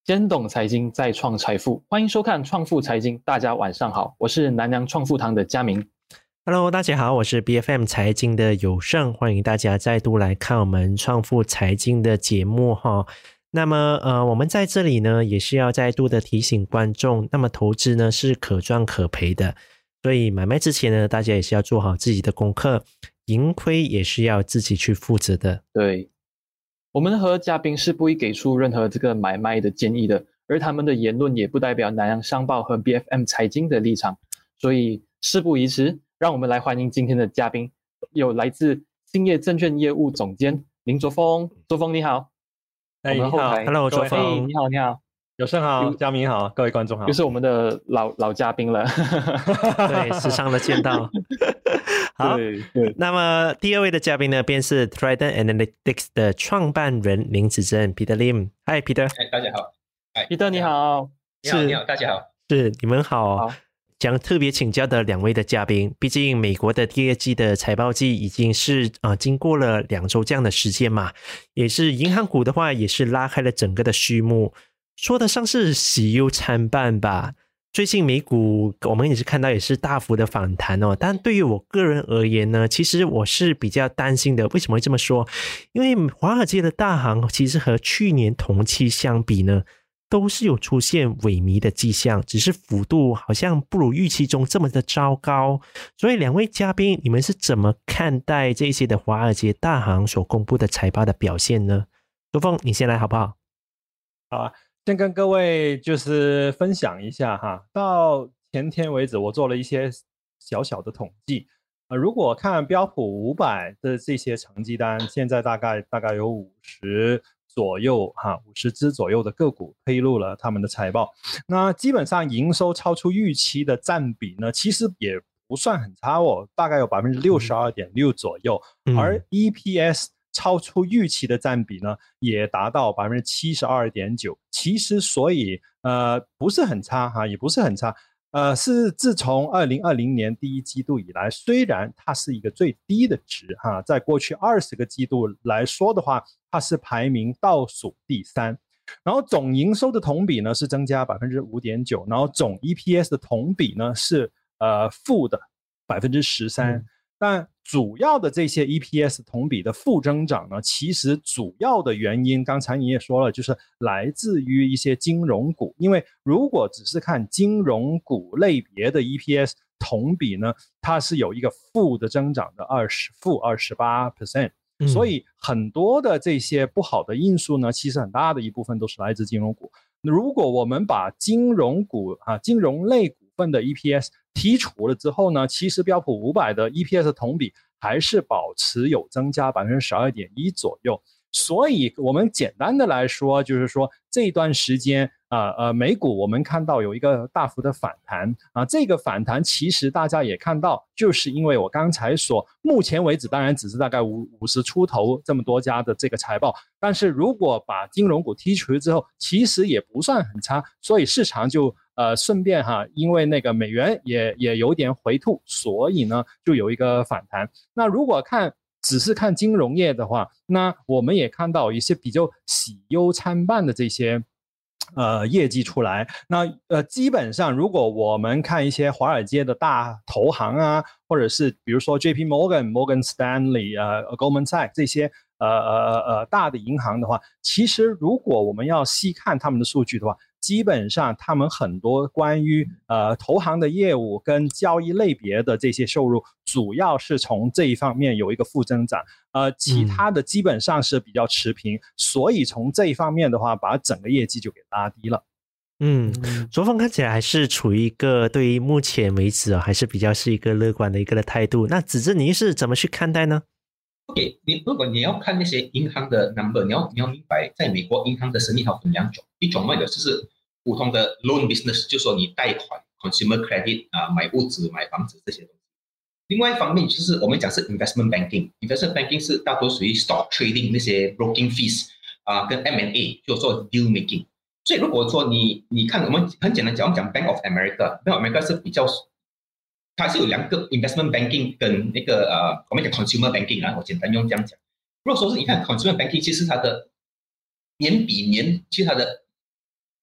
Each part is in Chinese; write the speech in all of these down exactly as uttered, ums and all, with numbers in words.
先懂财经，再创财富。欢迎收看《创富财经》，大家晚上好，我是南洋创富堂的佳明。 Hello， 大家好，我是 B F M 财经的有胜，欢迎大家再度来看我们创富财经的节目哈。那么呃，我们在这里呢，也是要再度的提醒观众，那么投资呢是可赚可赔的，所以买卖之前呢，大家也是要做好自己的功课，盈亏也是要自己去负责的。 对，我们和嘉宾是不会给出任何这个买卖的建议的，而他们的言论也不代表南洋商报和 B F M 财经的立场，所以事不宜迟，让我们来欢迎今天的嘉宾，有来自兴业证券业务总监林卓峰。卓峰你好。 哎，你好 ，Hello， 卓峰。 哎，你好，你好， 有胜好，嘉明好，各位观众好， 又是我们的老老嘉宾了。 对，时常的见到。好， 对对， 那么第二位的嘉宾呢，便是 Trident Analytics 的创办人林子珍 Peter Lim。嗨 Peter。 哎，大家好。哎 Peter 你好。 你好，你好，大家好。 是，你们好。 好， 想特别请教的两位的嘉宾，毕竟美国的第二季的财报季已经是呃经过了两周这样的时间嘛，也是银行股的话也是拉开了整个的序幕，说得上是喜忧参半吧。最近美股我们也是看到也是大幅的反弹哦，但对于我个人而言呢，其实我是比较担心的。为什么会这么说？因为华尔街的大行其实和去年同期相比呢，都是有出现萎靡的迹象，只是幅度好像不如预期中这么的糟糕。所以两位嘉宾，你们是怎么看待这些的华尔街大行所公布的财报的表现呢？卓峰，你先来好不好？ 好啊，先跟各位就是分享一下哈，到前天为止，我做了一些小小的统计。呃，如果看标普五百的这些成绩单，现在大概大概有五十左右哈，五十只左右的个股披露了他们的财报。那基本上营收超出预期的占比呢，其实也不算很差哦，大概有 百分之六十二点六 左右， 嗯、 而 E P S 超出预期的占比呢，也达到 百分之七十二点九。其实所以呃不是很差哈，也不是很差。呃，是自从二零二零年第一季度以来，虽然它是一个最低的值哈，在过去二十个季度来说的话，它是排名倒数第三。然后总营收的同比呢是增加 百分之五点九， 然后总 E P S 的同比呢是呃负的 百分之十三。嗯，但主要的这些 E P S 同比的负增长呢，其实主要的原因，刚才你也说了，就是来自于一些金融股。因为如果只是看金融股类别的 E P S 同比呢，它是有一个负的增长的二十负 百分之二十八。所以很多的这些不好的因素呢，其实很大的一部分都是来自金融股。如果我们把金融股啊、金融类股份的 E P S 剔除了之后呢，其实标普五百的 E P S 同比还是保持有增加 百分之十二点一 左右。所以我们简单的来说，就是说这一段时间啊呃美股我们看到有一个大幅的反弹啊，这个反弹其实大家也看到，就是因为我刚才说，目前为止当然只是大概五五十出头这么多家的这个财报，但是如果把金融股剔除之后，其实也不算很差，所以市场就呃顺便哈，因为那个美元也也有点回吐，所以呢就有一个反弹。那如果看只是看金融业的话，那我们也看到一些比较喜忧参半的这些呃业绩出来。那呃基本上如果我们看一些华尔街的大投行啊，或者是比如说 J P Morgan、Morgan Stanley、呃 Goldman Sachs 这些呃呃呃大的银行的话，其实如果我们要细看他们的数据的话，基本上他们很多关于呃投行的业务跟交易类别的这些收入，主要是从这一方面有一个负增长，呃，其他的基本上是比较持平，嗯、所以从这一方面的话，把整个业绩就给拉低了。 嗯，卓峰看起来还是处于一个对于目前为止、哦、还是比较是一个乐观的一个的态度。那子珍你是怎么去看待呢？ OK， 你如果你要看那些银行的 number， 你要你要明白，在美国银行的生意它分两种，一种嘛就是普通的 loan business， 就是说你贷款 consumer credit 啊、呃，买屋子、买房子这些东西。另外一方面就是我们讲是 investment banking，investment banking 是大多属于 stock trading 那些 broking fees 啊、呃，跟 M and A 就是说 deal making。所以如果说你你看我们很简单讲，我们讲 Bank of America，Bank of America 是比较。它是有两个 investment banking 跟那个呃，我们讲 consumer banking 啊，我简单用这样讲。如果说是你看 consumer banking， 其实它的年比年，其实它的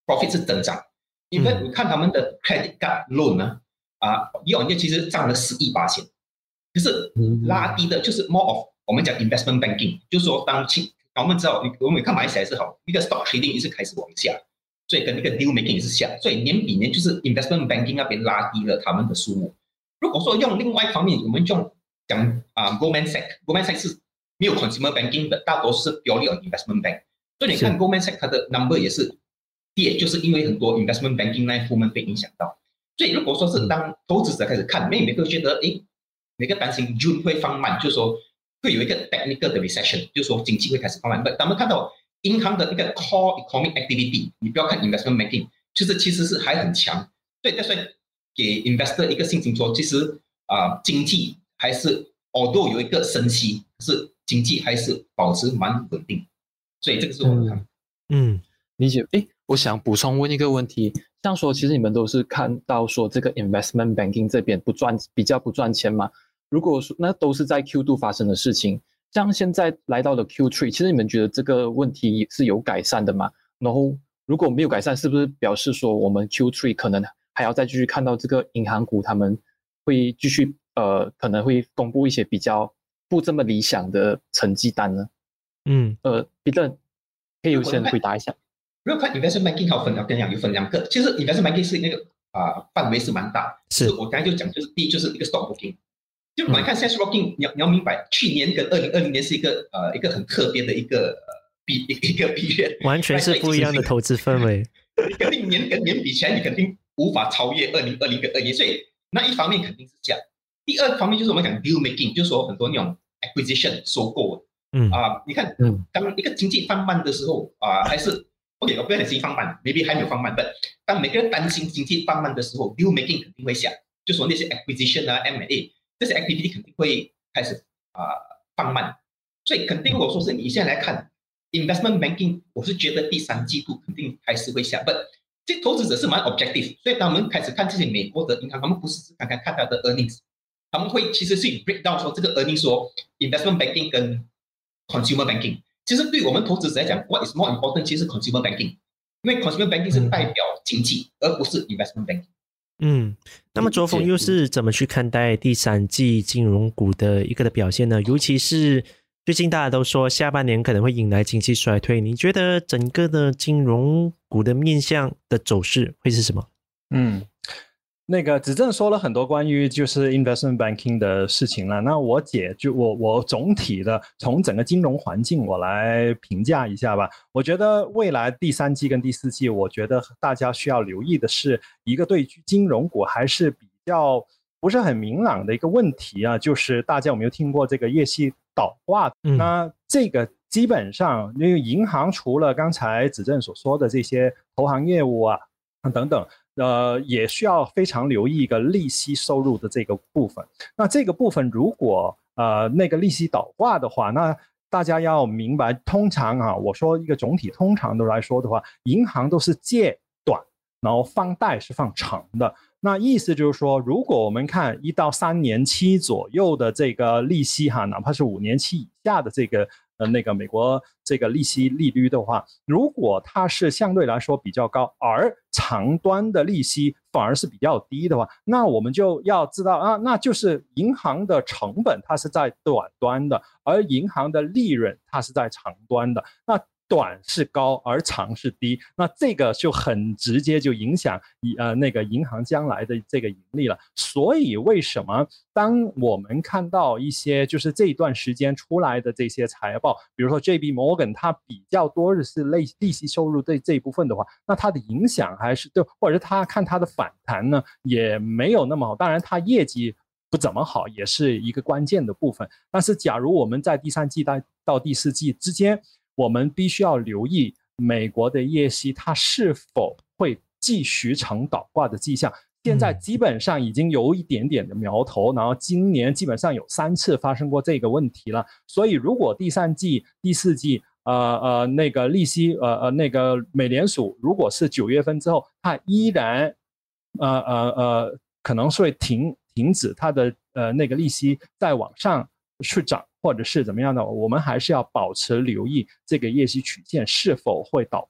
profit 是增长，因为你看他们的 credit card loan 呢，啊，一往年其实涨了十亿八千，可是拉低的就是 more of 我们讲 investment banking， 就是说当清，我们知道我们看马来西亚是好，一个 stock trading 一直开始往下，所以跟那个 deal making 也是下，所以年比年就是 investment banking 那边拉低了他们的数目。如果说用另外一方面，我们用讲啊 Goldman Sachs，Goldman Sachs 是没有 consumer banking 的，大多是 purely on investment bank。所以你看 Goldman Sachs 它的 number 也是跌，就是因为很多 investment banking 那一部分被影响到。所以如果说是当投资者开始看，每每个觉得，诶，每个担心 June 会放慢，就是说会有一个 technical 的 recession， 就是说经济会开始放慢。他们看到银行的一个 core economic activity， 你不要看 investment banking， 就是其实是还很强。所以这是给 investor 一个信心说，其实啊、呃、经济还是 although 有一个升息，可是经济还是保持蛮稳定。所以这个是我的看法。 嗯， 理解。诶，我想补充问一个问题，像说其实你们都是看到说这个 investment banking 这边不赚，比较不赚钱嘛？如果说那都是在 Q 二 发生的事情，像现在来到了 Q 三，其实你们觉得这个问题是有改善的吗？然后如果没有改善，是不是表示说我们 Q 三 可能还要再继续看到这个银行股他们会继续呃可能会公布一些比较不这么理想的成绩单呢？ 嗯， 呃 ，Peter 可以优先回答一下。 如果看 investment banking， 它分我跟你讲有分两个，其实 investment banking 是那个啊、呃、范围是蛮大， 是我刚才就讲，就是第一就是一个 stock broking， 就我们看现在 stock broking， 你要你要明白，去年跟二零二零年是一个呃一个很特别的一个呃比一个比月， 完全是不一样的投资氛围。 你肯定年跟年比起来，你肯定无法超越二零二零跟二一，所以那一方面肯定是这样。第二方面就是我们讲 deal making， 就是说很多那种 acquisition 收购， 嗯啊、呃，你看， 嗯， 当一个经济放慢的时候啊、呃，还是 OK， 我不要讲经济放慢 ，maybe 还没有放慢，但当每个人担心经济放慢的时候 ，deal making 肯定会下，就说那些 acquisition 啊 M and A 这些 activity 肯定会开始啊、呃、放慢，所以肯定如果说是你现在来看 investment banking， 我是觉得第三季度肯定还是会下，但这投资者是蛮 objective， 所以当我们开始看这些美国的银行，他们不是只看看看它的 earnings， 他们会其实是 break down 说这个 earnings 说 investment banking 跟 consumer banking。其实对我们投资者来讲 ，what is more important 其实是 consumer banking， 因为 consumer banking 是代表经济，而不是 investment banking。 嗯，那么卓峰又是怎么去看待第三季金融股的一个的表现呢？尤其是最近大家都说下半年可能会迎来经济衰退，你觉得整个的金融股的面向的走势会是什么？ 嗯。那个子正说了很多关于就是 investment banking 的事情了，那我解就我我总体的从整个金融环境我来评价一下吧。我觉得未来第三季跟第四季，我觉得大家需要留意的是一个对金融股还是比较不是很明朗的一个问题啊，就是大家有没有听过这个业绩倒挂？ 嗯、 那这个基本上因为银行除了刚才子正所说的这些投行业务啊等等。呃，也需要非常留意一个利息收入的这个部分。那这个部分如果呃那个利息倒挂的话，那大家要明白，通常啊，我说一个总体通常的来说的话，银行都是借短，然后放贷是放长的。那意思就是说，如果我们看一到三年期左右的这个利息哈，哪怕是五年期以下的这个呃那个美国这个利息利率的话，如果它是相对来说比较高，而长端的利息反而是比较低的话，那我们就要知道啊，那就是银行的成本它是在短端的，而银行的利润它是在长端的。那短是高而长是低，那这个就很直接就影响呃那个银行将来的这个盈利了。所以为什么当我们看到一些就是这一段时间出来的这些财报，比如说 J P Morgan 它比较多的是类利息收入这这一部分的话，那它的影响还是对，或者是它看它的反弹呢也没有那么好。当然它业绩不怎么好也是一个关键的部分，但是假如我们在第三季到到第四季之间，我们必须要留意美国的业绩它是否会继续呈倒挂的迹象。现在基本上已经有一点点的苗头，然后今年基本上有三次发生过这个问题了。所以如果第三季、第四季呃呃那个利息呃呃那个美联储如果是九月份之后，它依然呃呃呃可能是会停停止它的呃那个利息再往上去涨，或者是怎么样的，我们还是要保持留意这个业绩曲线是否会倒挂。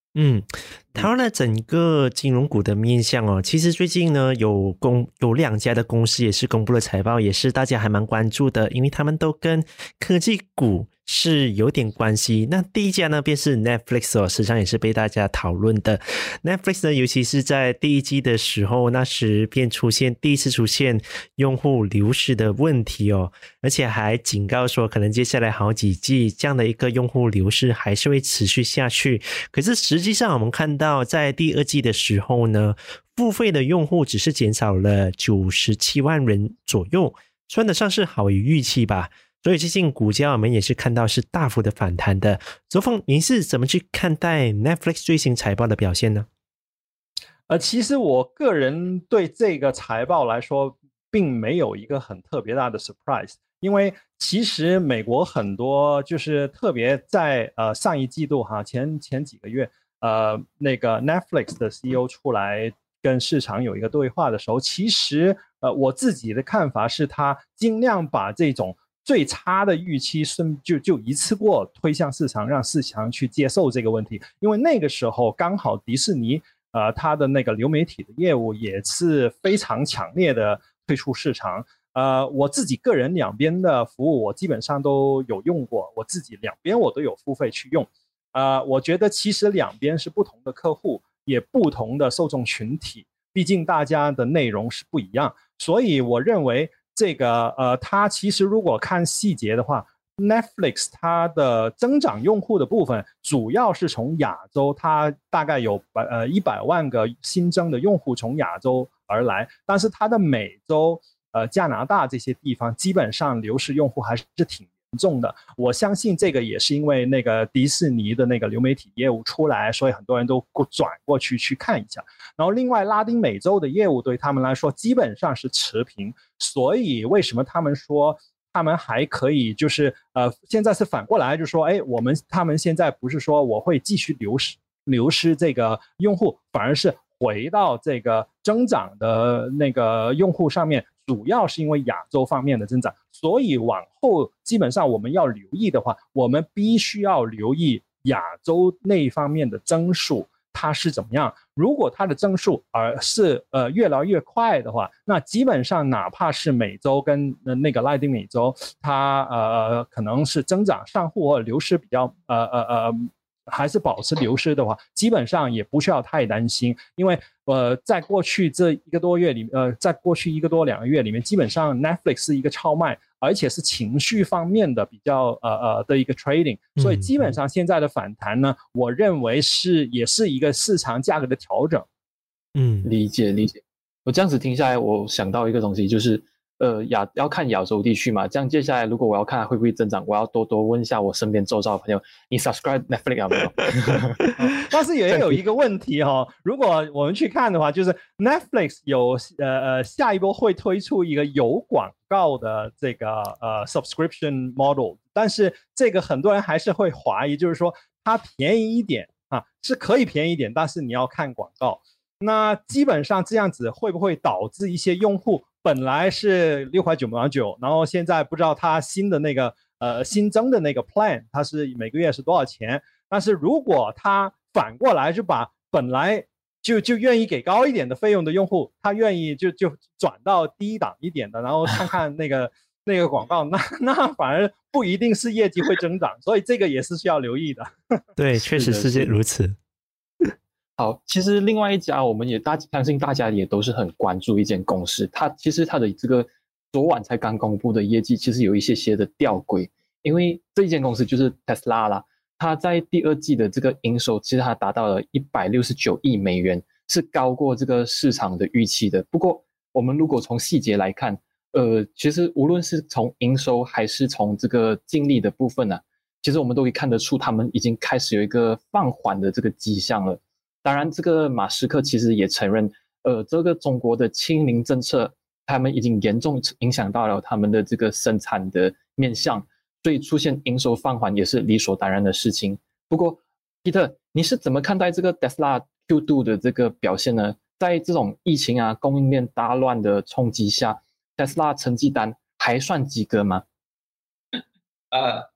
嗯，台湾的整个金融股的面向哦，其实最近呢有公有两家的公司也是公布了财报，也是大家还蛮关注的，因为他们都跟科技股是有点关系。那第一家呢便是 Netflix 哦，实际上也是被大家讨论的。Netflix 呢，尤其是在第一季的时候，那时便出现第一次出现用户流失的问题哦，而且还警告说，可能接下来好几季这样的一个用户流失还是会持续下去。可是实际上我们看到在第二季的时候呢，付费的用户只是减少了九十七万人左右，算得上是好于预期吧。所以最近股价我们也是看到是大幅的反弹的。周凤，您是怎么去看待 Netflix 最新财报的表现呢？ 呃，其实我个人对这个财报来说，并没有一个很特别大的 surprise， 因为其实美国很多就是特别在呃上一季度哈前前几个月，呃那个 Netflix 的 C E O 出来跟市场有一个对话的时候，其实呃我自己的看法是他尽量把这种最差的预期就就一次过推向市场，让市场去接受这个问题，因为那个时候刚好迪士尼呃它的那个流媒体的业务也是非常强烈的退出市场。呃，我自己个人两边的服务我基本上都有用过，我自己两边我都有付费去用。呃，我觉得其实两边是不同的客户，也不同的受众群体，毕竟大家的内容是不一样，所以我认为这个呃，它其实如果看细节的话 ，Netflix 它的增长用户的部分主要是从亚洲，它大概有呃一百万个新增的用户从亚洲而来，但是它的美洲、呃加拿大这些地方基本上流失用户还是挺严重的。我相信这个也是因为那个迪士尼的那个流媒体业务出来，所以很多人都转过去去看一下。然后另外拉丁美洲的业务对他们来说基本上是持平，所以为什么他们说他们还可以就是呃现在是反过来，就是说哎我们他们现在不是说我会继续流失流失这个用户，反而是回到这个增长的那个用户上面，主要是因为亚洲方面的增长，所以往后基本上我们要留意的话，我们必须要留意亚洲那方面的增速它是怎么样。如果它的增速而是呃越来越快的话，那基本上哪怕是美洲跟、呃、那个拉丁美洲，它呃可能是增长上户或者流失比较呃呃呃。还是保持流失的话，基本上也不需要太担心，因为呃，在过去这一个多月里，呃，在过去一个多两个月里面，基本上 Netflix 是一个超卖，而且是情绪方面的比较呃呃的一个 trading， 所以基本上现在的反弹呢，我认为是也是一个市场价格的调整。 嗯，理解理解。我这样子听下来，我想到一个东西，就是呃亚要看亚洲地区嘛，这样接下来如果我要看它会不会增长，我要多多问一下我身边周遭的朋友，你 subscribe Netflix 有没有？ 但是也有一个问题哈、哦，如果我们去看的话，就是 Netflix 有呃呃下一波会推出一个有广告的这个呃 subscription model， 但是这个很多人还是会怀疑，就是说它便宜一点啊，是可以便宜一点，但是你要看广告。那基本上这样子会不会导致一些用户本来是六块九毛九，然后现在不知道他新的那个呃新增的那个 plan， 它是每个月是多少钱？但是如果他反过来就把本来就就愿意给高一点的费用的用户，他愿意就就转到低档一点的，然后看看那个那个广告，那那反而不一定是业绩会增长，所以这个也是需要留意的。 对，确实是如此。 好，其实另外一家我们也大相信大家也都是很关注一间公司，它其实它的这个昨晚才刚公布的业绩其实有一些些的吊诡，因为这一间公司就是 Tesla 啦，它在第二季的这个营收其实它达到了一百六十九亿美元，是高过这个市场的预期的。不过我们如果从细节来看，呃，其实无论是从营收还是从这个净利的部分啊，其实我们都可以看得出他们已经开始有一个放缓的这个迹象了。当然这个马斯克其实也承认呃，这个中国的清零政策他们已经严重影响到了他们的这个生产的面向，所以出现营收放缓也是理所当然的事情。不过 Peter 你是怎么看待这个 Tesla Q 二 的这个表现呢？在这种疫情啊供应链大乱的冲击下， Tesla 成绩单还算及格吗？ 呃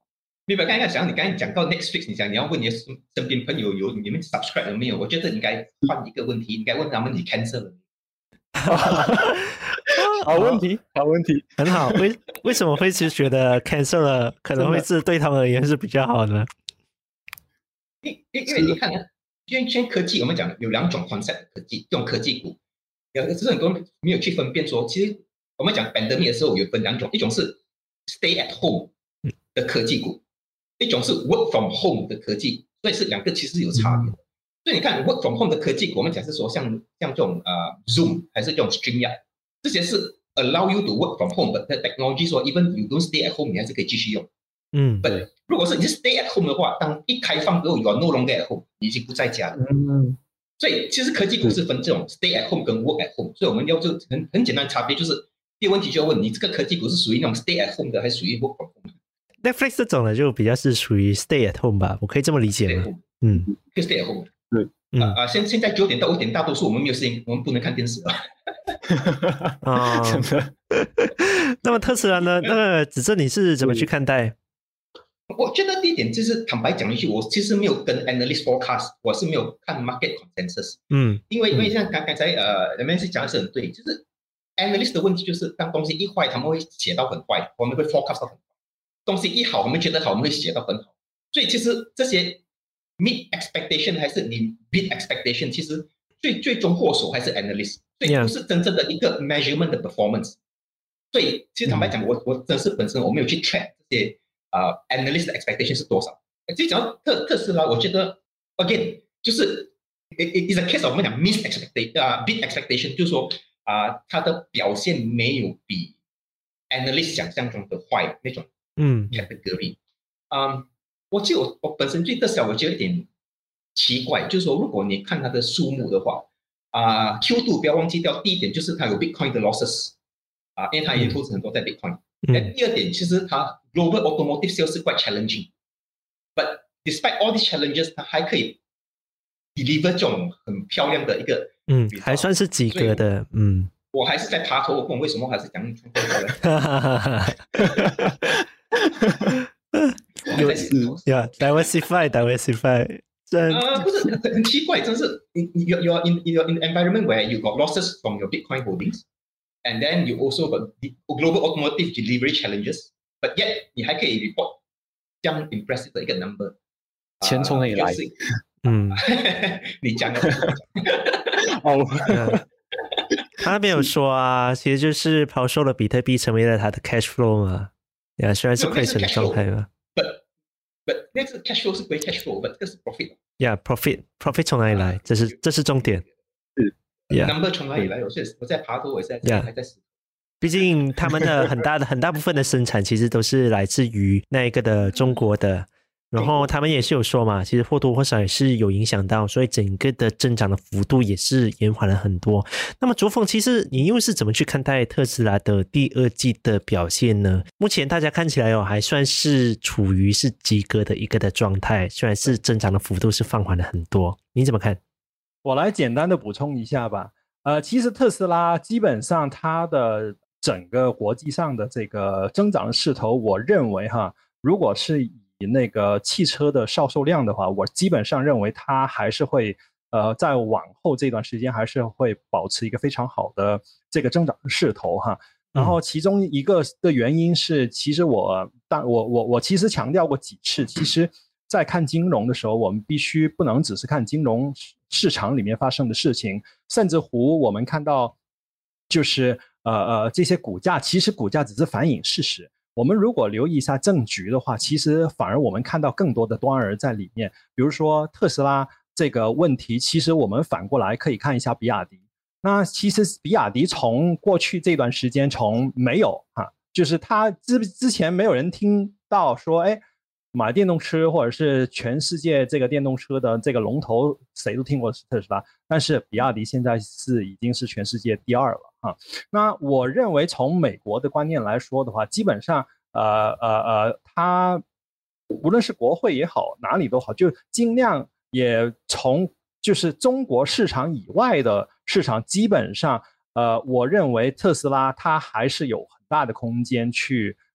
明白？刚才想你刚才讲到 Netflix， 你讲你要问你的身边朋友有你们 subscribe 了没有？我觉得应该换一个问题，应该问他们你 cancel 了没有？ 好问题，好问题， 很好。为为什么会是觉得 cancel 了可能会是对他们而言是比较好呢？ 因因因为你看啊，因为现在科技我们讲有两种 concept 的科技，这种科技股，只是很多人没有去分辨说，其实我们讲 pandemic 的时候有分两种，一种是 stay at home 的科技股，一种是 work from home 的科技，所以是两个其实有差别的。嗯、所以你看 work from home 的科技股，我们讲是说像像这种呃 Zoom 还是这种 StreamYard， 这些是 allow you to work from home 的 technology， 说 even you don't stay at home 你还是可以继续用。嗯，对。如果是你是 stay at home 的话，当一开放之后 ，you are no longer at home， 你已经不在家了。嗯，所以其实科技股是分这种 stay at home 跟 work at home， 所以我们要就很很简单的差别就是，第一个问题就要问你这个科技股是属于那种 stay at home 的，还是属于 work from home？Netflix 这种呢，就比较是属于 stay at home 吧，我可以这么理解吗？ 嗯，可以 stay at home。对，啊啊，现现在九点到五点，大多数我们没有时间，我们不能看电视了。 啊，真的。那么特斯拉呢？那个子正你是怎么去看待？ 我觉得第一点就是坦白讲一句，我其实没有跟 analyst forecast， 我是没有看 market consensus。嗯，因为因为像刚刚才呃，人们是讲的是很对，就是 analyst 的问题就是当东西一坏，他们会写到很坏，我们会 forecast 到很坏；东西一好，我们觉得好，我们会写到很好。所以其实这些 meet expectation 还是你 beat expectation， 其实最最终祸首还是 analyst， 所以不是真正的一个 measurement 的 performance。所以其实坦白讲，我我真是本身我没有去 track 这些。呃、uh, ，analyst 的 expectation 是多少？其实讲到特特斯拉，我觉得 again 就是 it is a case of 我们讲 miss expectation 啊、uh, beat expectation， 就是说啊、uh, 它的表现没有比 analyst 想象中的坏那种嗯 category。嗯， um, 我记得我我本身对特斯拉我觉得有点奇怪，就是说如果你看它的数目的话，啊、uh, Q 二不要忘记掉第一点就是它有 Bitcoin 的 losses 啊、uh, ，因为它也投资很多在 Bitcoin。嗯、第二点，其实它 global automotive sales 是 quite challenging， but despite all these challenges， 它还可以 deliver 这种很漂亮的一个， 嗯，还算是及格的，嗯。 我还是在爬头，我不懂为什么还是讲创造的。 有呀 ，diversify diversify， 真呃不是很很奇怪，真是你你 you're in you're in an environment where you got losses from your Bitcoin holdings。And then you also got global automotive delivery challenges, but yet 你还可以 report 这样 impressive 的一个 number。 钱从哪里来？ 嗯， 你讲的。 哦，他那边有说啊，其实就是抛售了比特币，成为了他的 cash flow 嘛。呀，虽然是亏损的状态嘛。 But but 那个 cash flow 是归 cash flow， but 这是 profit。 呀 ，profit profit 从哪里来？这是这是重点。 Yeah. number 从哪里来？我是我在爬头，我在 yeah. 还在死。 毕竟他们的很大的很大部分的生产其实都是来自于那一个的中国的，然后他们也是有说嘛，其实或多或少也是有影响到，所以整个的增长的幅度也是延缓了很多。那么卓凤，其实你又是怎么去看待特斯拉的第二季的表现呢？目前大家看起来哦，还算是处于是及格的一个的状态，虽然是增长的幅度是放缓了很多，你怎么看？ 我来简单的补充一下吧。呃，其实特斯拉基本上它的整个国际上的这个增长的势头，我认为哈，如果是以那个汽车的销售量的话，我基本上认为它还是会呃在往后这段时间还是会保持一个非常好的这个增长的势头哈。然后其中一个的原因是，其实我当我我我其实强调过几次，其实在看金融的时候，我们必须不能只是看金融市场里面发生的事情，甚至乎我们看到就是呃呃这些股价，其实股价只是反映事实。我们如果留意一下政局的话，其实反而我们看到更多的端儿在里面。比如说特斯拉这个问题，其实我们反过来可以看一下比亚迪。那其实比亚迪从过去这段时间从没有哈、啊，就是它之之前没有人听到说，哎。买电动车或者是全世界这个电动车的这个龙头，谁都听过特斯拉，但是比亚迪现在是已经是全世界第二了啊。那我认为从美国的观念来说的话，基本上呃呃呃，它无论是国会也好，哪里都好，就尽量也从就是中国市场以外的市场，基本上呃，我认为特斯拉它还是有很大的空间去。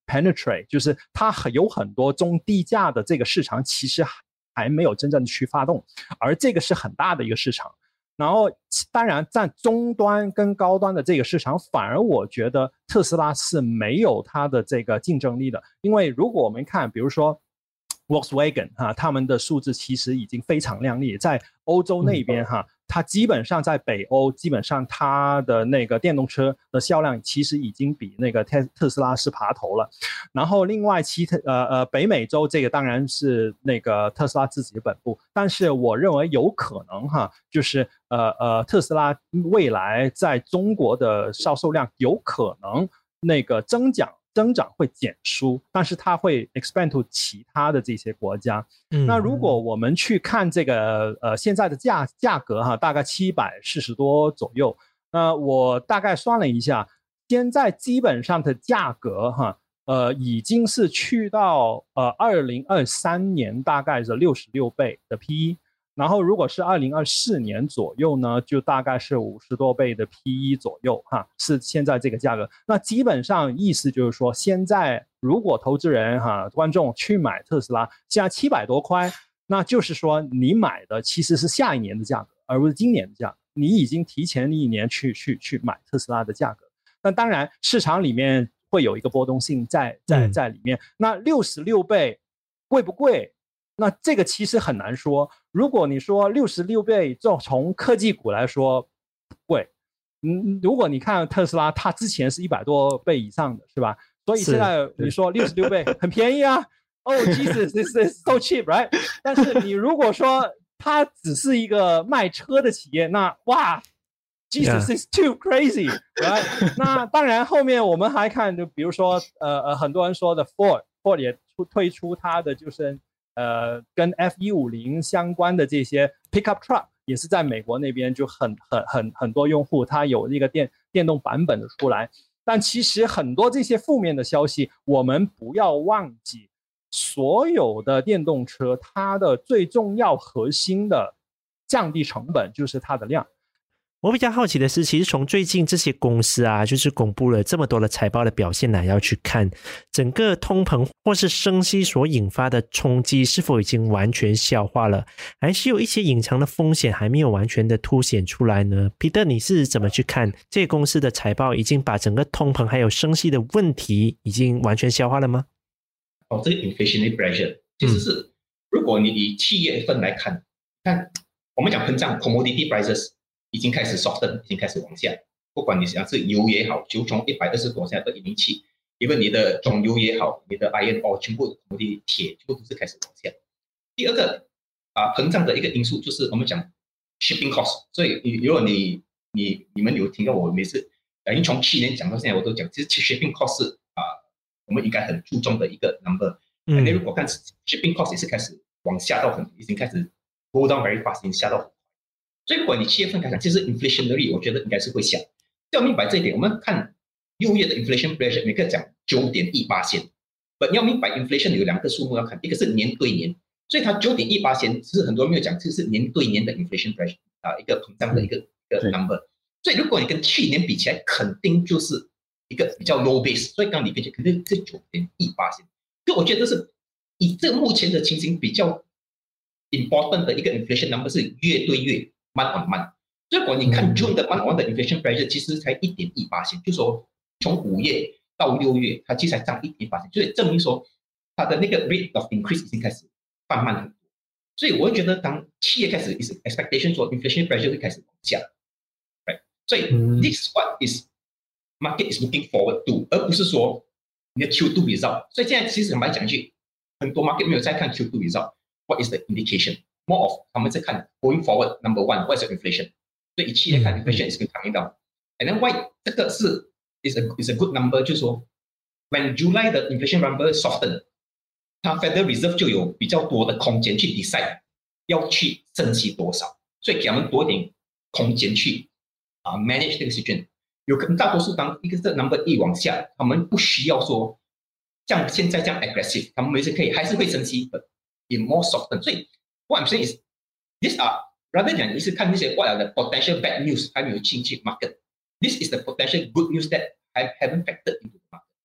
penetrate， 就是它有很多中低价的这个市场其实还没有真正去发动，而这个是很大的一个市场。然后当然在中端跟高端的这个市场，反而我觉得特斯拉是没有它的这个竞争力的。因为如果我们看比如说 Volkswagen 哈，他们的数字其实已经非常亮丽，在欧洲那边哈，它基本上在北欧，基本上它的那个电动车的销量其实已经比那个特特斯拉是爬头了。然后另外其他呃呃北美洲这个当然是那个特斯拉自己的本部，但是我认为有可能哈，就是呃呃特斯拉未来在中国的销售量有可能那个增长。增长会减输，但是它会 expand to 其他的这些国家。嗯、那如果我们去看这个呃现在的价价格哈，大概七百四十多左右。那我大概算了一下，现在基本上的价格哈，呃已经是去到呃二零二三年大概是六十六倍的 P E。然后如果是二零二四年左右呢，就大概是五十多倍的 P E 左右哈，是现在这个价格。那基本上意思就是说，现在如果投资人哈观众去买特斯拉，现在七百多块，那就是说你买的其实是下一年的价格，而不是今年的价格。你已经提前一年去去去买特斯拉的价格。那当然市场里面会有一个波动性在在在里面。嗯、那六十六倍贵不贵？那这个其实很难说。如果你说六十六倍，就从科技股来说贵，嗯，如果你看特斯拉，它之前是一百多倍以上的，是吧？所以现在你说六十六倍很便宜啊，Oh Jesus, this is so cheap, right？ 但是你如果说它只是一个卖车的企业，那哇 ，Jesus is too crazy, right？ 那当然后面我们还看，就比如说呃呃，很多人说的 Ford，Ford 也出推出它的就是。呃，跟 F 一五零 相关的这些 pickup truck 也是在美国那边就很很很很多用户，它有那个电电动版本的出来。但其实很多这些负面的消息，我们不要忘记，所有的电动车它的最重要核心的降低成本就是它的量。 我比较好奇的是，其实从最近这些公司啊，就是公布了这么多的财报的表现来要去看，整个通膨或是升息所引发的冲击是否已经完全消化了，还是有一些隐藏的风险还没有完全的凸显出来呢？彼得，你是怎么去看这些公司的财报已经把整个通膨还有升息的问题已经完全消化了吗？ 哦，这个 inflationary pressure 其实是、嗯、如果你以七月份来看，看我们讲膨胀 commodity prices。已经开始 soften， 已经开始往下。不管你想是油也好，就从一百二十多下到一零七，因为你的中油也好，你的 iron ore 全部的铁全部都是开始往下。第二个啊，膨胀的一个因素就是我们讲 shipping cost。所以如果你你你们有听到我每次，已经从去年讲到现在，我都讲，其实 shipping cost 是啊，我们应该很注重的一个 number。嗯。那如果看 shipping cost 也是开始往下到很，已经开始 go down very fast， 已经下到很。所以如果你七月份开始，其实 inflationary 我觉得应该是会下。要明白这一点，我们看六月的 inflation pressure， 你可以讲 九点一八%。但要明白 inflation 有两个数目要看，一个是年对年，所以它 九点一八%是很多人没有讲，这是年对年的 inflation pressure 啊，一个膨胀的一个、嗯、一个 number。所以如果你跟去年比起来，肯定就是一个比较 low base。所以刚刚你可以肯定是 九点一八%。所以我觉得是以这目前的情形比较 important 的一个 inflation number 是月对月。month on month， 如果你看 June 的 month on month 的 inflation pressure 其实才 一点一八%， 就是说从五月到六月，它其实才涨 一点一八%， 所以证明说它的那个 rate of increase 已经开始放慢很多。所以我会觉得，当七月开始 is expectation 说 inflation pressure 会开始往下 ，right？ 所以 this is what is market is looking forward to， 而不是说你的 Q 二 result。所以现在其实坦白讲一句，很多 market 没有在看 Q 二 result，what is the indication？More of 他们在看 going forward number one what is your inflation， 所以一七年看 inflation is coming down， and then why 这个是 is a is a good number， 就是说 when July 的 inflation number soften， 它 Federal Reserve 就有比较多的空间去 decide 要去升息多少，所以给他们多一点空间去啊 manage 这个 situation。有可能大多数当一个是 number 一往下，他们不需要说像现在这样 aggressive， 他们还是可以还是会升息 ，but in more soften， 所以。What I'm saying is, these are rather than 你是看那些 what are the potential bad news 还没有进去 market. This is the potential good news that I haven't factored into the market.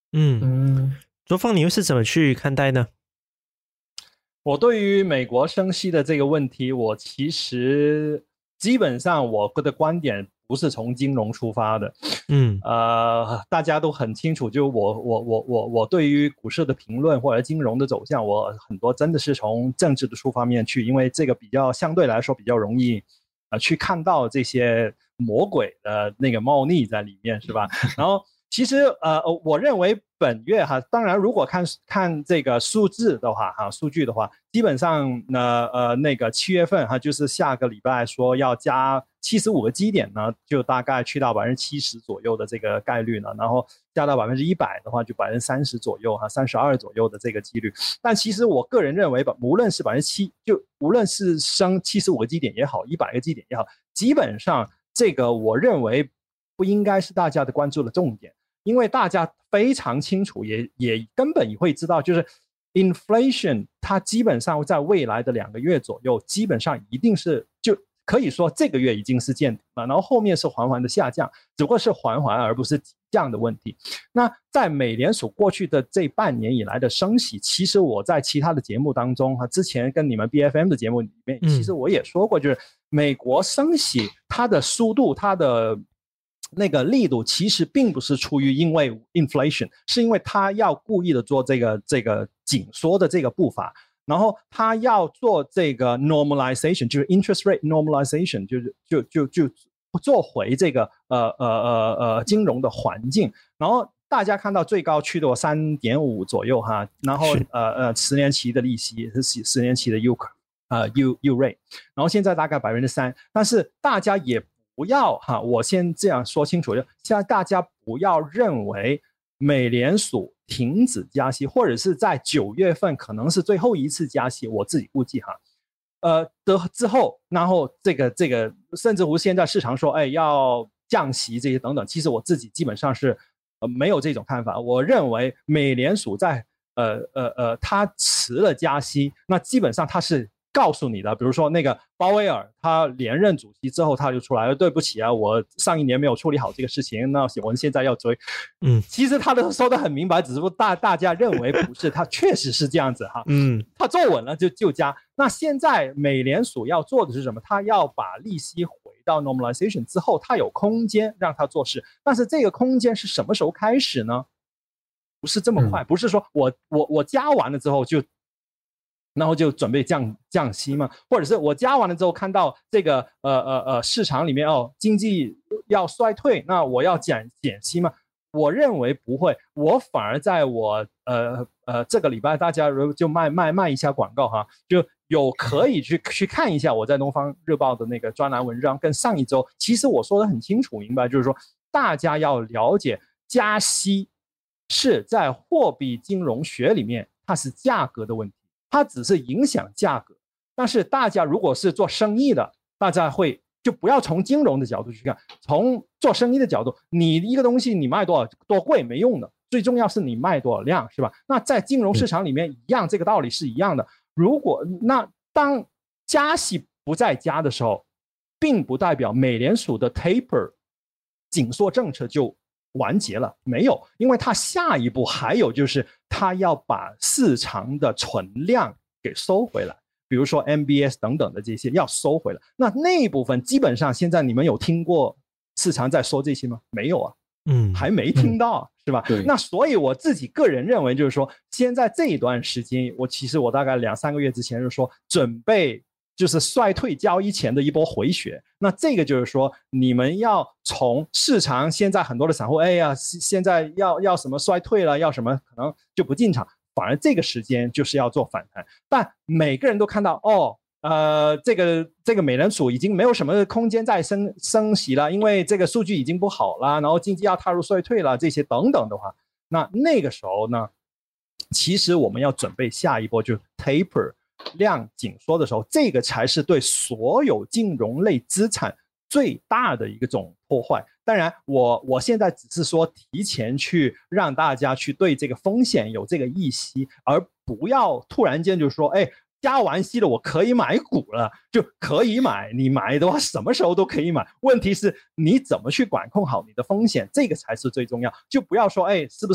嗯嗯， 卓凤，你又是怎么去看待呢？ 我对于美国升息的这个问题，我其实基本上我的观点不是从金融出发的。 嗯， 呃，大家都很清楚，就我我我我我对于股市的评论或者金融的走向，我很多真的是从政治的出发面去，因为这个比较相对来说比较容易呃去看到这些魔鬼的那个猫腻在里面，是吧？然后其实呃，我认为本月哈，当然如果看看这个数字的话哈，数据的话，基本上呢呃那个七月份哈，就是下个礼拜说要加七十五个基点呢，就大概去到百分之七十左右的这个概率呢，然后加到百分之一百的话，就百分之三十左右哈，三十二左右的这个几率。但其实我个人认为吧，无论是百分之七，就无论是升七十五个基点也好，一百个基点也好，基本上这个我认为不应该是大家的关注的重点。因为大家非常清楚，也也根本也会知道，就是 inflation 它基本上在未来的两个月左右，基本上一定是就可以说这个月已经是见顶了，然后后面是缓缓的下降，只不过是缓缓而不是急降的问题。那在美联储过去的这半年以来的升息，其实我在其他的节目当中，之前跟你们 B F M 的节目里面，其实我也说过，就是美国升息它的速度，它的那个力度其实并不是出于因为 inflation， 是因为他要故意的做这个这个紧缩的这个步伐，然后他要做这个 normalization， 就是 interest rate normalization， 就是就就就做回这个呃呃呃呃金融的环境，然后大家看到最高去到 三点五 左右哈，然后呃呃十年期的利息是十年期的 U 呃 U U rate， 然后现在大概 百分之三， 但是大家也不要哈，我先这样说清楚，就现在大家不要认为美联储停止加息，或者是在九月份可能是最后一次加息，我自己估计哈，呃的之后，然后这个这个甚至乎现在市场说，哎要降息这些等等，其实我自己基本上是呃没有这种看法，我认为美联储在呃呃呃它迟了加息，那基本上它是告诉你的，比如说那个鲍威尔他连任主席之后他就出来了，对不起啊，我上一年没有处理好这个事情，那我们现在要追。嗯，其实他都说得很明白，只是说大大家认为不是，他确实是这样子哈。嗯，他坐稳了就就加。那现在美联储要做的是什么？他要把利息回到 normalization 之后，他有空间让他做事，但是这个空间是什么时候开始呢？不是这么快，嗯、不是说我我我加完了之后就。然后就准备降降息嘛，或者是我加完了之后看到这个呃呃呃市场里面哦经济要衰退，那我要减减息嘛？我认为不会，我反而在我呃呃这个礼拜大家就卖卖卖一下广告哈，就有可以去去看一下我在东方日报的那个专栏文章，跟上一周其实我说的很清楚明白，就是说大家要了解加息是在货币金融学里面它是价格的问题。它只是影响价格，但是大家如果是做生意的，大家会就不要从金融的角度去看，从做生意的角度，你一个东西你卖多少多贵没用的，最重要是你卖多少量，是吧？那在金融市场里面一样，这个道理是一样的。如果那当加息不再加的时候，并不代表美联储的 taper 紧缩政策就完结了，没有，因为它下一步还有就是它要把市场的存量给收回来，比如说 M B S 等等的这些要收回来，那那一部分基本上现在你们有听过市场在说这些吗？没有啊，嗯，还没听到、啊嗯、是吧？对。那所以我自己个人认为就是说，现在这一段时间，我其实我大概两三个月之前就说准备。就是衰退交易前的一波回血，那这个就是说，你们要从市场现在很多的散户，哎呀，现在要要什么衰退了，要什么可能就不进场，反而这个时间就是要做反弹。但每个人都看到，哦，呃，这个这个美联储已经没有什么空间再升升息了，因为这个数据已经不好了，然后经济要踏入衰退了，这些等等的话，那那个时候呢，其实我们要准备下一波就是 taper。量紧缩的时候，这个才是对所有金融类资产最大的一个种破坏。当然我我现在只是说提前去让大家去对这个风险有这个意识，而不要突然间就说，哎，加完息了我可以买股了，就可以买，你买的话什么时候都可以买，问题是你怎么去管控好你的风险，这个才是最重要。就不要说，哎，是不是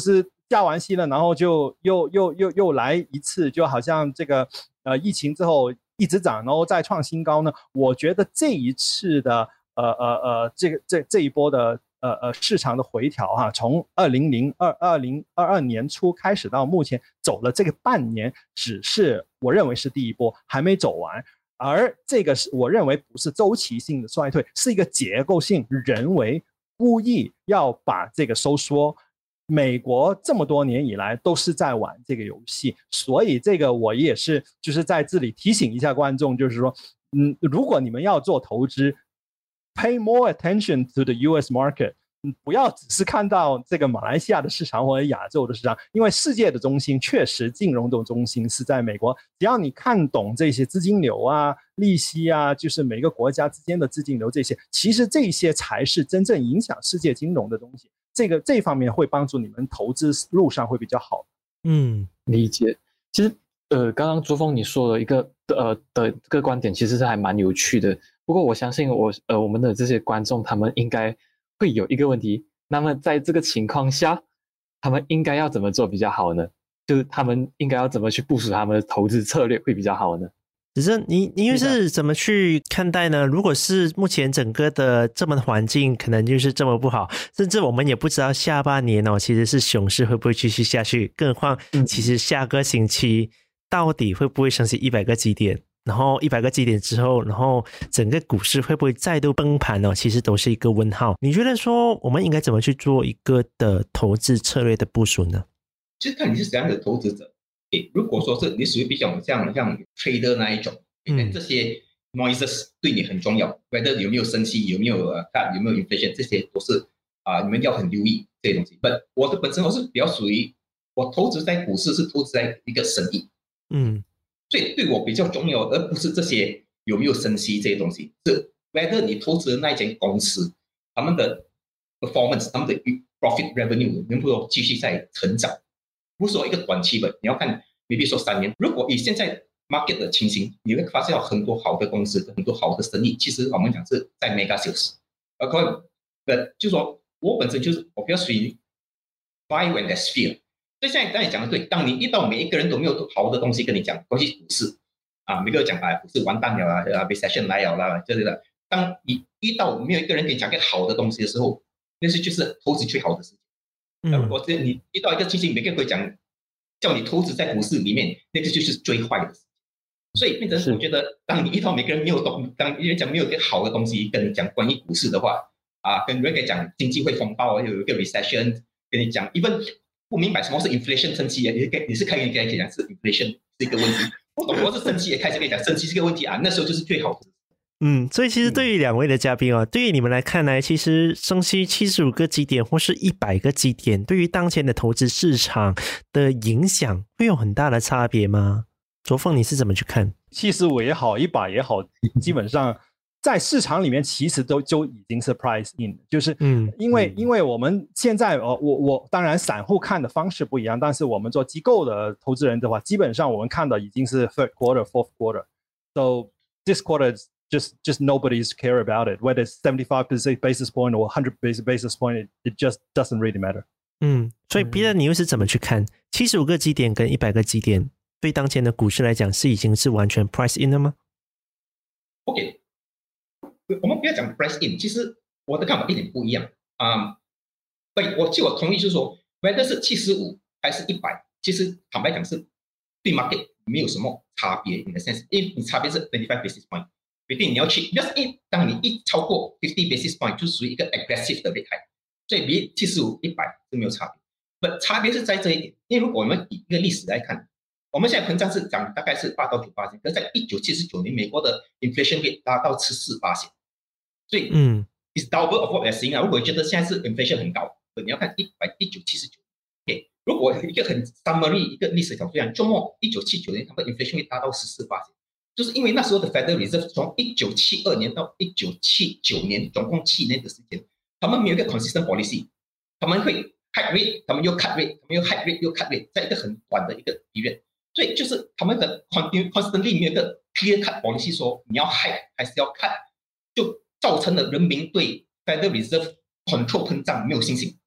加完息了，然后就又又又又来一次，就好像这个呃疫情之后一直涨，然后再创新高呢？我觉得这一次的呃呃呃这个这这一波的呃呃市场的回调哈、啊，从二零零二二零二二年初开始到目前走了这个半年，只是我认为是第一波，还没走完。而这个是我认为不是周期性的衰退，是一个结构性人为故意要把这个收缩。美国这么多年以来都是在玩这个游戏，所以这个我也是就是在这里提醒一下观众，就是说，嗯，如果你们要做投资 ，pay more attention to the U S market。不要只是看到这个马来西亚的市场或者亚洲的市场，因为世界的中心确实金融的中心是在美国。只要你看懂这些资金流啊、利息啊，就是每个国家之间的资金流这些，其实这些才是真正影响世界金融的东西。这个这方面会帮助你们投资路上会比较好。 嗯， 理解。其实呃，刚刚朱峰你说的一个呃的这个观点，其实是还蛮有趣的。不过我相信我呃我们的这些观众他们应该会有一个问题，那么在这个情况下，他们应该要怎么做比较好呢？就是他们应该要怎么去部署他们的投资策略会比较好呢？ 只是你你又是怎么去看待呢？如果是目前整个的这么的环境可能就是这么不好，甚至我们也不知道下半年哦其实是熊市会不会继续下去，更何况其实下个星期到底会不会升息一百个基点，然后一百个基点之后，然后整个股市会不会再度崩盘呢？其实都是一个问号。你觉得说我们应该怎么去做一个的投资策略的部署呢？ 其实看你是怎样的投资者。如果说是你属于比较像像 trader 那一种，嗯，这些 noises 对你很重要 ，whether 有没有升息，有没有呃有没有 inflation， 这些都是啊、呃、你们要很留意这些东西。But 我的本身我是比较属于我投资在股市是投资在一个生意， 嗯， 所以对我比较重要，而不是这些有没有升息这些东西，是 whether 你投资的那一间公司他们的 performance， 他们的 profit revenue 能不能继续在成长。不是说一个短期的，你要看 maybe 说三年。如果以现在 market 的情形，你会发现有很多好的公司，很多好的生意，其实我们讲是在 mega sales。而呃，就说我本身就是我比较属于 buy when there's fear。所以现在刚才讲的对，当你遇到每一个人都没有好的东西跟你讲，关于股市啊，每个人讲啊股市完蛋了啊 ，recession 来了啦之类的。当你遇到没有一个人跟你讲个好的东西的时候，那是就是投资最好的事情。嗯、如果是你遇到一个情形，每个人会讲叫你投资在股市里面，那个就是最坏的事情。所以变成我觉得，当你遇到每个人没有懂，当有人讲没有一个好的东西跟你讲关于股市的话，啊，跟人家讲经济会风暴，有一个 recession， 跟你讲 even 不明白什么是 inflation 升息，你你是开始跟你讲是 inflation 是一个问题，不懂什么是升息，也开始跟你讲升息是个问题啊，那时候就是最好的。 嗯，所以其实对于两位的嘉宾哦，嗯、对于你们来看呢，其实升息七十五个基点或是一百个基点，对于当前的投资市场的影响会有很大的差别吗？卓凤，你是怎么去看？ 七十五也好，一百也好，基本上在市场里面其实都就已经是 price in， 就是嗯，因为、嗯、因为我们现在呃，我我当然散户看的方式不一样，但是我们做机构的投资人的话，基本上我们看的已经是 third quarter、fourth quarter，so this quarter just just nobody's care about it, whether it's seventy-five basis point or one hundred basis point, it, it just doesn't really matter。 嗯，所以Peter你又是怎么去看七十五个基点跟一百个基点？对当前的股市来讲，是已经是完全 price in 了吗 ？OK， 我们不要讲 price in， 其实我的看法一点不一样啊。对，我就我同意，就是说 ，whether 是七十五还是一百，其实坦白讲是对 market 没有什么差别 in the sense， 因为你差别是 twenty-five basis point， 决定你要去 ，just 一当你一超过 fifty basis point， 就属于一个 aggressive 的 rate hike， 所以比七十五、一百是没有差别。不，差别是在这一点，因为如果我们以一个历史来看。我们现在膨胀是涨大概是八到九%，可是在一九七九年，美国的 inflation rate 达到十四%，所以嗯 ，is double of what we're seeing 啊。如果你觉得现在是 inflation 很高，你要看一百一九七九 ，OK。如果一个很 summary 一个历史角度讲，周末一九七九年，他们 inflation rate 达到十四%，就是因为那时候的 Federal Reserve 从一九七二年到一九七九年，总共七年的时间，他们没有一个 consistent policy， 他们会 hike rate， 他们又 cut rate， 他们又 hike rate 又 cut rate， 在一个很短的一个 period。所以就是他们的 constantly 没有一个 clear cut policy 说你要 hike 还是要 cut， 就造成了人民对 Federal Reserve control 膨胀没有信心，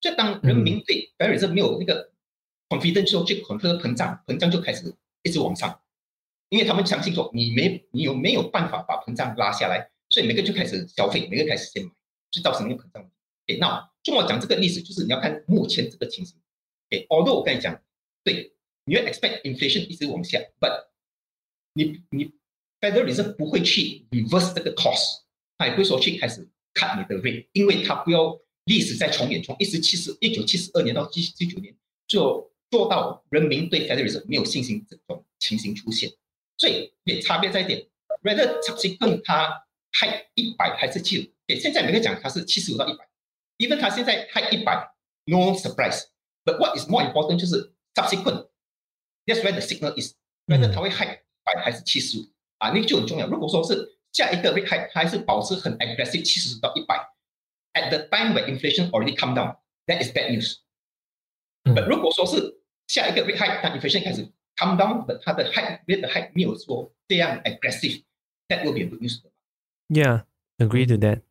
所以当人民对 Federal Reserve 没有那个 confidence 之后，就 control 膨胀，膨胀就开始一直往上，因为他们相信说你没你有没有办法把膨胀拉下来，所以每个就开始消费，每个开始先买，就造成一个膨胀。Okay, 那就我讲这个历史，就是你要看目前这个情形。Okay, although 我跟你讲，对，你会 expect inflation 一直往下 ，but 你你 Federal Reserve 不会去 reverse 这个 cost， 他也不会说去开始 cut 你的 rate， 因为他不要历史再重演，从一九七二年到一九七九年，就做到人民对 Federal Reserve 没有信心这种情形出现。所以也差别在一点 ，whether subsequent 它 hike 一百还是七十五，对，现在每个讲它是七十五到一百。even 他现在 hike 一百 no surprise but what is more important 就是 subsequent that's where the signal is whether 他会 hike 一百还是七十五啊，那个就很重要。如果说是下一个 rate hike 他还是保持很 aggressive 七十五到一百 at the time where inflation already come down that is bad news、嗯、but 如果说是下一个 rate hike 当 inflation 开始 come down but 它的 hike rate 的 hike 没有说这样 aggressive that will be a good news. Yeah, agree to that.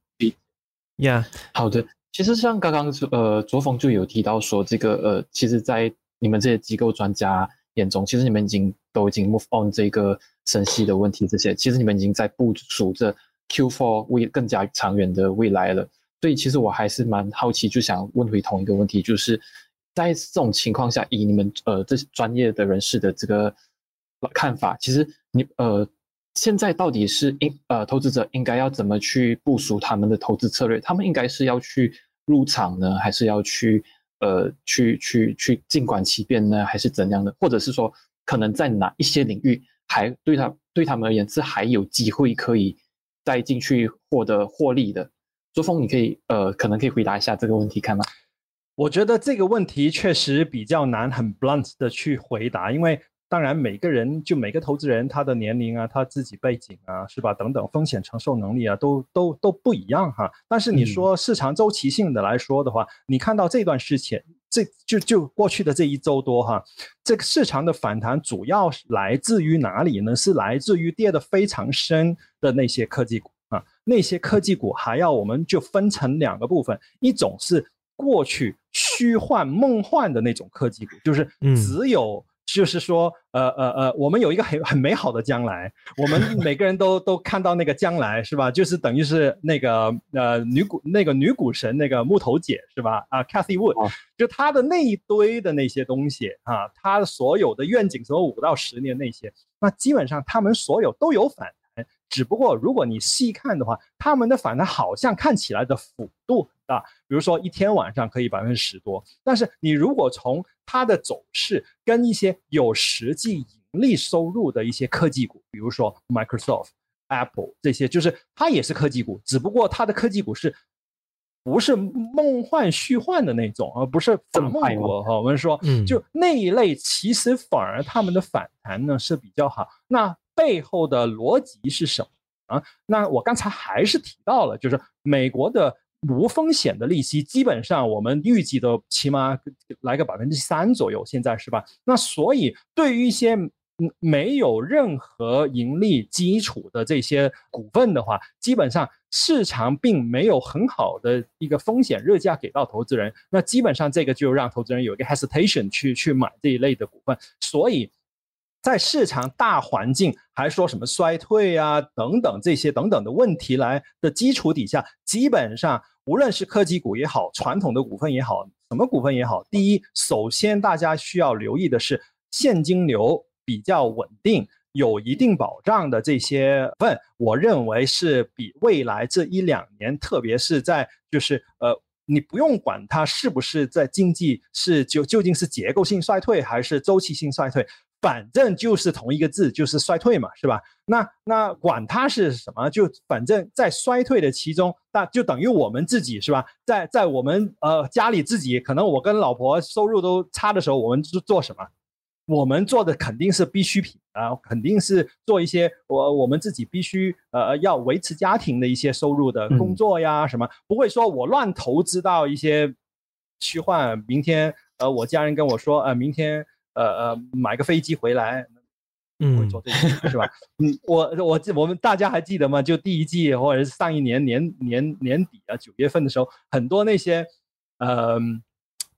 Yeah. 好的，其实像刚刚呃卓峰就有提到说这个呃，其实在你们这些机构专家眼中，其实你们已经都已经 move on 这个升息的问题，这些其实你们已经在部署着 Q 四 未更加长远的未来了。所以其实我还是蛮好奇，就想问回同一个问题，就是在这种情况下，以你们呃这些专业的人士的这个看法，其实你呃现在到底是应呃投资者应该要怎么去部署他们的投资策略？他们应该是要去入场呢，还是要去呃去去去静观其变呢，还是怎样的？或者是说，可能在哪一些领域还对他对他们而言是还有机会可以再进去获得获利的？卓峰，你可以呃可能可以回答一下这个问题，看吗？ 我觉得这个问题确实比较难很 blunt 的去回答，因为当然每个人就每个投资人他的年龄啊，他自己背景啊，是吧，等等风险承受能力啊都都都不一样哈。但是你说市场周期性的来说的话、嗯、你看到这段时间这就就过去的这一周多哈，这个市场的反弹主要来自于哪里呢？是来自于跌得非常深的那些科技股啊，那些科技股还要我们就分成两个部分，一种是过去虚幻梦幻的那种科技股，就是只有、嗯就是说，呃呃呃，我们有一个很很美好的将来，我们每个人都都看到那个将来，是吧？就是等于是那个呃女股那个女股神那个木头姐，是吧？啊 ，Cathy Wood，、哦、就她的那一堆的那些东西啊，她所有的愿景，什么五到十年那些，那基本上他们所有都有反弹，只不过如果你细看的话，他们的反弹好像看起来的幅度很大，比如说一天晚上可以百分之十多，但是你如果从它的走势跟一些有实际盈利收入的一些科技股，比如说 Microsoft、Apple 这些，就是它也是科技股，只不过它的科技股是不是梦幻虚幻的那种，而不是反梦股。我们说，就那一类，其实反而他们的反弹呢是比较好。那背后的逻辑是什么啊？那我刚才还是提到了，就是美国的无风险的利息基本上我们预计的起码来个百分之三左右，现在是吧？那所以对于一些没有任何盈利基础的这些股份的话，基本上市场并没有很好的一个风险热价给到投资人，那基本上这个就让投资人有一个 hesitation 去去买这一类的股份，所以在市场大环境还说什么衰退啊等等这些等等的问题来的基础底下，基本上无论是科技股也好，传统的股份也好，什么股份也好，第一，首先大家需要留意的是现金流比较稳定，有一定保障的这些股份，我认为是比未来这一两年，特别是在就是呃。你不用管它是不是在经济是就究竟是结构性衰退还是周期性衰退，反正就是同一个字，就是衰退嘛，是吧？那那管它是什么，就反正在衰退的其中，那就等于我们自己是吧？在在我们呃家里自己，可能我跟老婆收入都差的时候，我们做什么？我们做的肯定是必需品啊，肯定是做一些我我们自己必须呃要维持家庭的一些收入的工作呀、嗯、什么，不会说我乱投资到一些虚幻，明天呃我家人跟我说呃明天呃呃买个飞机回来，不会做这个、嗯、是吧？嗯，我我我们大家还记得吗？就第一季或者是上一年年年年底啊九月份的时候，很多那些呃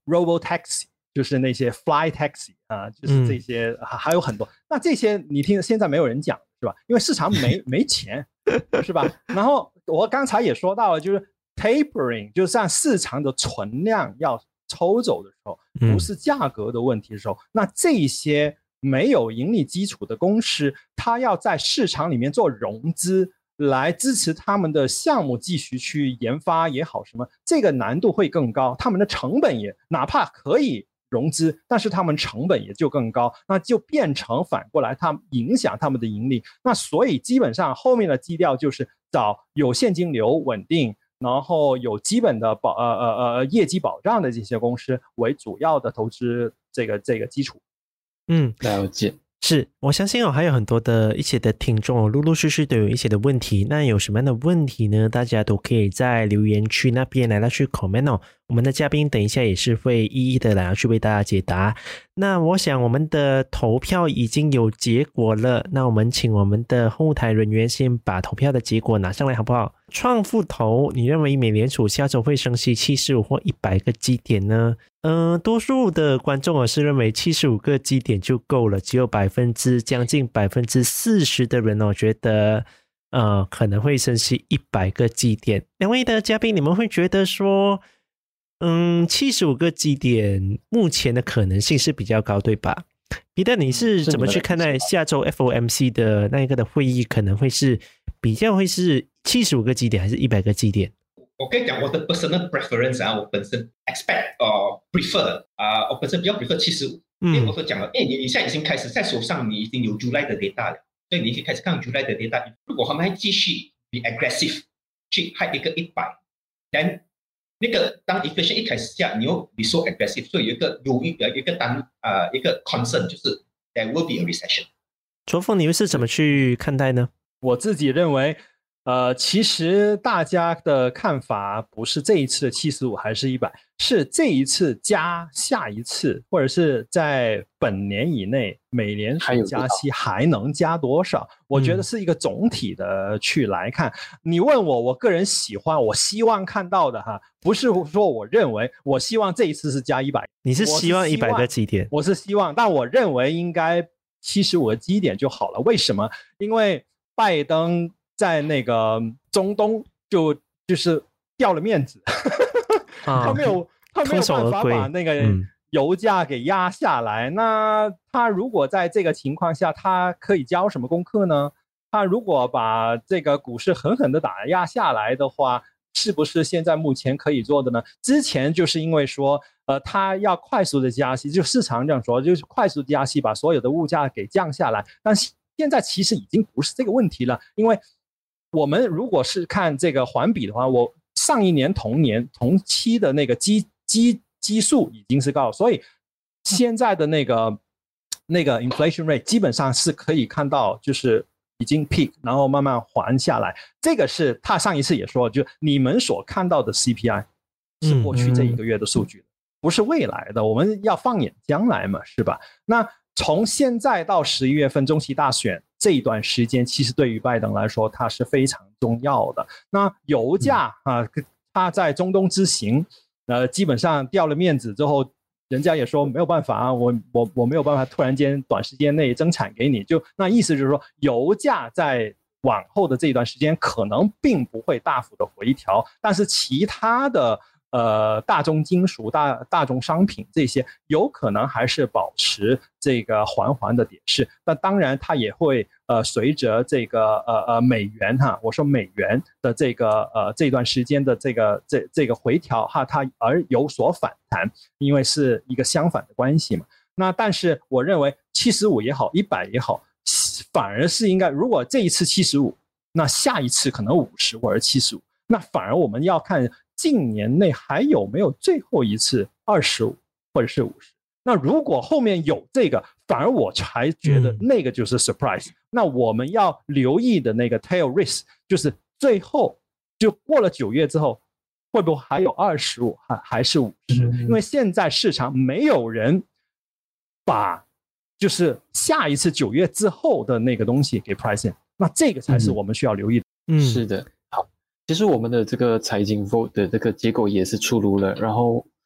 Robo Taxi， 就是那些 Fly Taxi 啊，就是这些、嗯、还有很多。那这些你听现在没有人讲是吧？因为市场没没钱是吧？然后我刚才也说到了，就是 tapering， 就是像市场的存量要抽走的时候，不是价格的问题的时候，嗯、那这些没有盈利基础的公司，它要在市场里面做融资，来支持他们的项目继续去研发也好什么，这个难度会更高，他们的成本也哪怕可以融资，但是他们成本也就更高，那就变成反过来它影响他们的盈利。那所以基本上后面的基调就是找有现金流稳定，然后有基本的保呃呃呃业绩保障的这些公司为主要的投资这个这个基础。 嗯， 了解。 是，我相信哦，还有很多的一些的听众哦，陆陆续续都有一些的问题。那有什么样的问题呢？大家都可以在留言区那边来到去 comment 哦。我们的嘉宾等一下也是会一一的来去为大家解答。那我想我们的投票已经有结果了，那我们请我们的后台人员先把投票的结果拿上来好不好？创富投，你认为美联储下周会升息七十五或一百个基点呢？嗯、呃，多数的观众哦是认为七十五个基点就够了，只有百分之将近百分之四十的人哦觉得呃可能会升息一百个基点。两位的嘉宾，你们会觉得说，嗯，七十五个基点目前的可能性是比较高，对吧？彼得，你是怎么去看待下周 F O M C 的那一个的会议可能会是比较会是七十五个基点还是一百个基点？ 我跟你讲我的 personal preference 啊，我本身 expect 呃 prefer 啊、呃，我本身比较 prefer 七十五，因为我都讲了，哎，你你现在已经开始在手上，你已经有 July 的 data 了，所以你可以开始看 July 的 data。如果他们还继续 be aggressive 去 hike 一个一百， then 那个当 inflation 一开始下，你又 be so aggressive， 所以有一个有一个一个单呃一个 concern 就是 there will be a recession。 卓凤，你又是怎么去看待呢？ 我自己认为。呃，其实大家的看法不是这一次的七十五还是一百，是这一次加下一次，或者是在本年以内美联储加息还能加多少？我觉得是一个总体的去来看。嗯、你问我，我个人喜欢，我希望看到的哈，不是说我认为，我希望这一次是加一百， 你是希望一百个基点？ 我是希望，但我认为应该七十五个基点就好了。为什么？因为拜登在那个中东就就是掉了面子，啊、他没有他没有办法把那个油价给压下来。嗯、那他如果在这个情况下，他可以交什么功课呢？他如果把这个股市狠狠的打压下来的话，是不是现在目前可以做的呢？之前就是因为说，呃，他要快速的加息，就市场这样说，就是快速加息，把所有的物价给降下来。但是现在其实已经不是这个问题了，因为我们如果是看这个环比的话，我上一年同年同期的那个基基基数已经是高，所以现在的那个那个 inflation rate 基本上是可以看到就是已经 peak， 然后慢慢还下来。这个是他上一次也说，就你们所看到的 C P I 是过去这一个月的数据，嗯、不是未来的，我们要放眼将来嘛，是吧？那从现在到十一月份中期大选这一段时间，其实对于拜登来说，它是非常重要的。那油价啊，它在中东之行，呃，基本上掉了面子之后，人家也说没有办法啊，我我我没有办法突然间短时间内增产给你，就那意思就是说，油价在往后的这一段时间可能并不会大幅的回调，但是其他的。呃，大宗金属、大大宗商品这些有可能还是保持这个缓缓的跌势，但当然它也会呃随着这个呃呃美元哈，我说美元的这个呃这段时间的这个这这个回调哈，它而有所反弹，因为是一个相反的关系嘛。那但是我认为七十五也好，一百也好，反而是应该，如果这一次七十五，那下一次可能五十或者七十五，那反而我们要看。近年内还有没有最后一次二十五或者是五十？那如果后面有这个，反而我才觉得那个就是 surprise、嗯。那我们要留意的那个 tail risk 就是最后就过了九月之后，会不会还有二十五还还是五十？因为现在市场没有人把就是下一次九月之后的那个东西给 price in， 那这个才是我们需要留意的。 嗯，是的。其实我们的这个财经 vote 的这个结果也是出炉了，然后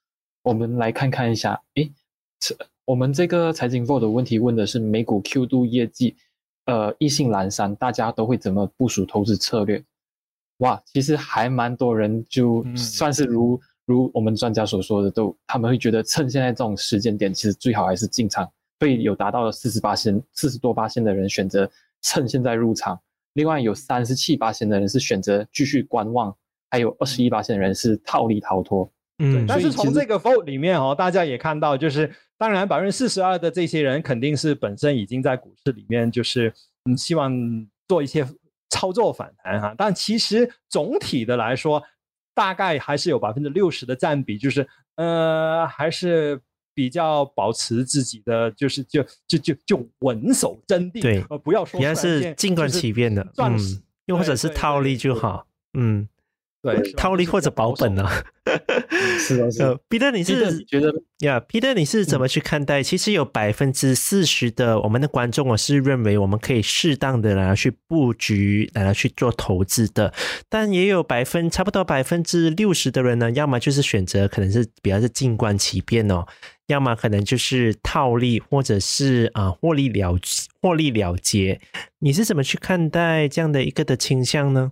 我们来看看一下，诶，我们这个财经 Vault 的问题问的是美股 Q 度业绩，呃，意兴阑珊，大家都会怎么部署投资策略？哇，其实还蛮多人就算是如、嗯、如我们专家所说的，都他们会觉得趁现在这种时间点，其实最好还是进场。所以有达到了四十八%，四十多%的人选择趁现在入场，另外有三十七%的人是选择继续观望，还有二十一%的人是套利逃脱。 嗯，但是从这个 vote 里面哦，大家也看到，就是当然百分之四十二的这些人肯定是本身已经在股市里面，就是嗯希望做一些操作反弹哈，但其实总体的来说，大概还是有百分之六十的占比，就是呃还是比较保持自己的，就是就就就就稳守真定， 对， 呃不要说比较是静观其变的， 就是、 嗯，又或者是套利就好，嗯。 对， 套利或者保本呢、啊？ 是的，是的。 呃，彼得，你是你觉得呀？彼得，你是怎么去看待？嗯、其实有百分之四十的我们的观众，我是认为我们可以适当的来去布局，来去做投资的。但也有百分差不多百分之六十的人呢，要么就是选择可能是比较是静观其变哦，要么可能就是套利，或者是啊获利了获利了结。你是怎么去看待这样的一个的倾向呢？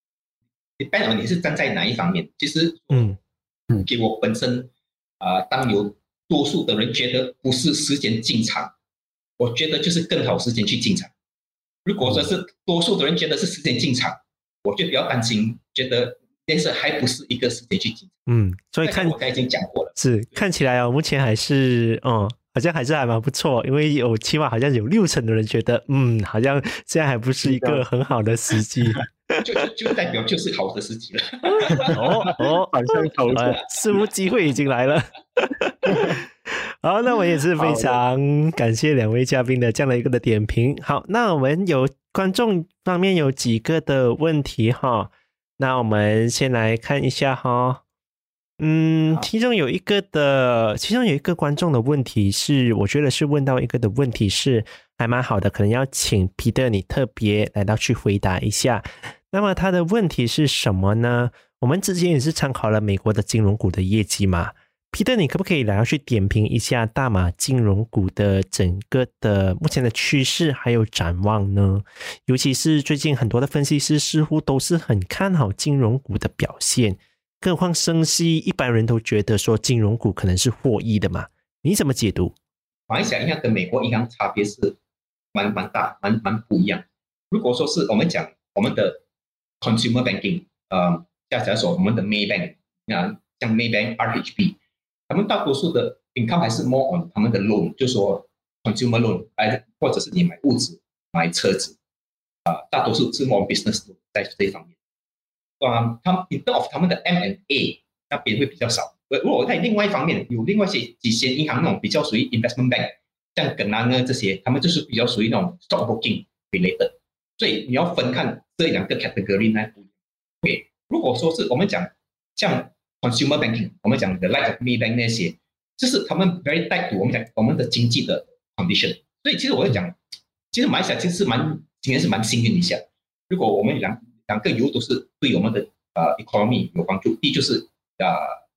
depend on 你是站在哪一方面，其实嗯嗯，给我本身啊、呃，当有多数的人觉得不是时间进场，我觉得就是更好时间去进场。如果说是多数的人觉得是时间进场，我就比较担心，觉得但是还不是一个时间去进场。 嗯，所以看我刚才已经讲过了， 是看起来哦，目前还是嗯。好像还是还蛮不错，因为有起码好像有六成的人觉得，嗯，好像现在还不是一个很好的时机， 就就就代表就是好的时机了。 哦哦， 好像投资， 似乎机会已经来了。好，那我也是非常感谢两位嘉宾的这样的一个的点评。好，那我们有观众方面有几个的问题哈，那我们先来看一下哈。嗯，其中有一个的，其中有一个观众的问题是，我觉得是问到一个的问题是还蛮好的，可能要请彼得你特别来到去回答一下。那么他的问题是什么呢？我们之前也是参考了美国的金融股的业绩嘛，彼得你可不可以来到去点评一下大马金融股的整个的目前的趋势还有展望呢？尤其是最近很多的分析师似乎都是很看好金融股的表现。更何况升息，一般人都觉得说金融股可能是获益的嘛？你怎么解读？ 马来西亚银行跟美国银行差别是蛮蛮大、蛮蛮不一样。如果说是我们讲我们的 consumer banking， 呃，假假如说我们的 Maybank 啊，像 Maybank、R H B， 他们大多数的 income 还是 more on 他们的 loan， 就说 consumer loan， 哎，或者是你买物资、买车子啊、呃，大多数是 more business 在这方面。啊，他们 in terms of 他们的 M and A 那边会比较少。如果在另外一方面有另外一些几些银行那种比较属于 investment bank， 像耿南呢这些，他们就是比较属于那种 stock broking related。所以你要分看这两个 category 呢。对，如果说是我们讲像 consumer banking， 我们讲 the like of Maybank 那些，就是他们 very tied to 我们讲我们的经济的 condition。所以其实我会讲，其实马来西亚其实蛮今年是蛮幸运一下。如果我们两两个油都是对我们的呃 economy 有帮助。第一就是呃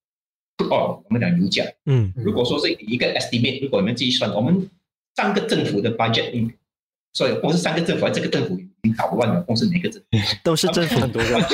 crude oil， 我们讲油价， 嗯， 如果说是一个 estimate， 如果我们计算，我们上个政府的 budget， 所以共是三个政府，这个政府已经搞乱了，共是哪个政府？ 都是政府很多个，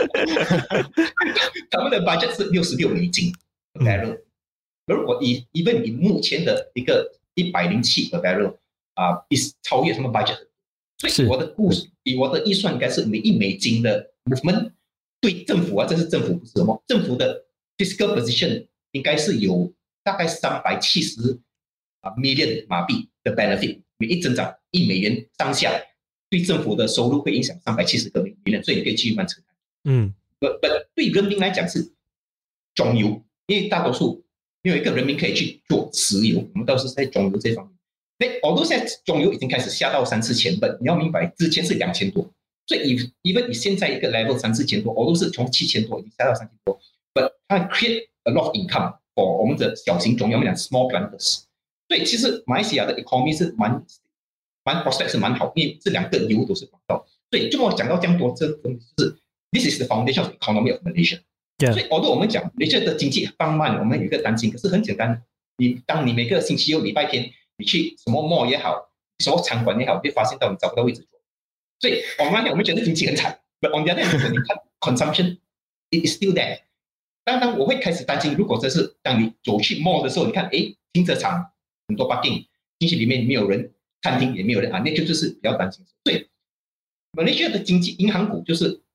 他们的 budget 是六十六美金 barrel，、嗯、如果以 even 以目前的一个一百零七个 barrel 啊、呃，超越他们 budget。所以我的故事，以我的预算应该是每一美金的 movement 对政府啊，这是政府不是什么政府的 fiscal position 应该是有大概三百七十 million 马币的 benefit， 每一增长一美元上下，对政府的收入会影响三百七十个美元，所以你可以继续慢承担。 嗯， 不不，对人民来讲是中油，因为大多数没有一个人民可以去做石油，我们倒是在中油这方面。那好多现在中油已经开始下到三次钱本，你要明白，之前是两千多，所以 even 你现在一个 level 三四千多，我都是从七千多已经下到三千多 ，but 它 create a lot of income for 我们的小型中油，我们讲 small planters。所以其实马来西亚的 economy 是蛮蛮 prospect 是蛮好，因为这两个油都是管道。所以就我讲到这样多，这东西就是 this is the foundation of the economy of Malaysia。 Yeah. 所以，although我们讲你觉得经济放慢，我们有一个担心，可是很简单，你当你每个星期六、礼拜天，你去什么 mall 也好，什么餐馆也好，你会发现到你找不到位置坐。所以 online 我们觉得经济很惨 ，but on the other hand， 如果你看 consumption it is still there。当然我会开始担心，如果这是当你走去 mall 的时候，你看，哎，停车场很多 parking， 进去里面没有人，餐厅也没有人啊，那就就是比较担心。所以 Malaysia 的经济银行股就是